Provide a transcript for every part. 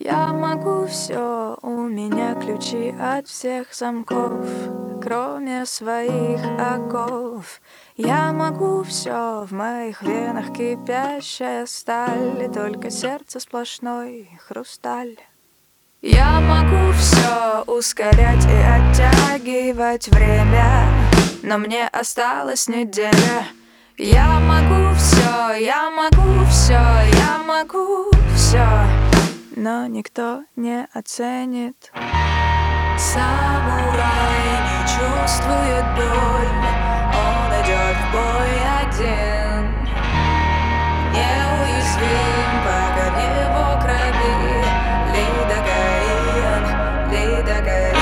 Я могу все, у меня ключи от всех замков, кроме своих оков. Я могу все, в моих венах кипящая сталь, только сердце сплошной хрусталь. Я могу все ускорять и оттягивать время, но мне осталась неделя. Я могу все, я могу все, я могу все, но никто не оценит. Самурай не чувствует боль, он идет в бой один, неуязвим, пока в его крови лидокаин, лидокаин.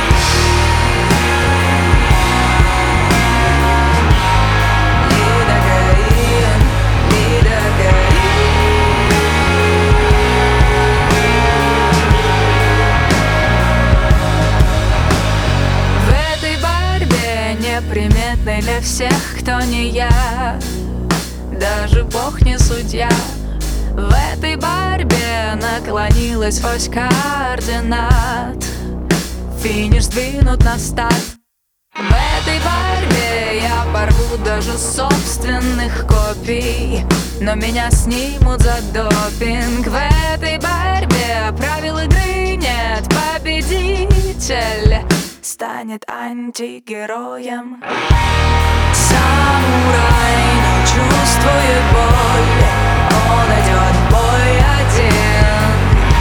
Неприметный для всех, кто не я, даже Бог не судья. В этой борьбе наклонилась ось координат, финиш сдвинут на старт. В этой борьбе я порву даже собственных копий, но меня снимут за допинг. В этой борьбе правил игры нет, победитель станет антигероем. Самурай не чувствует боль, он идет в бой один,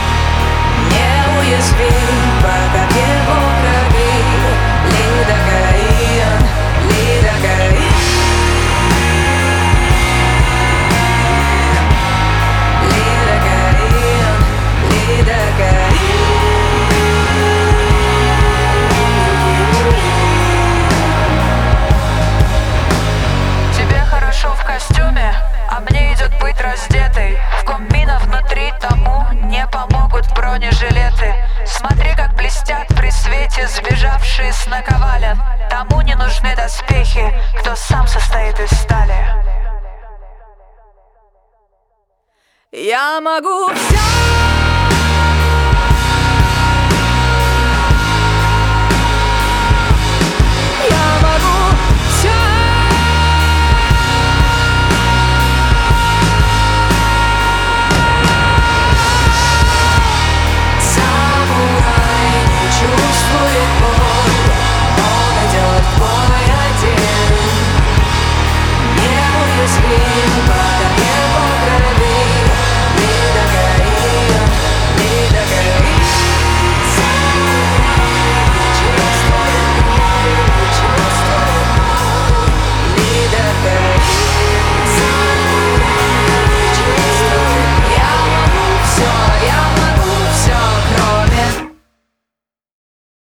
неуязвим, пока в его крови лидокаин, лидокаин. Лидокаин, лидокаин. В костюме, а мне идет быть раздетой. В комбина внутри тому не помогут бронежилеты. Смотри, как блестят при свете сбежавшие с наковален. Тому не нужны доспехи, кто сам состоит из стали. Я могу все.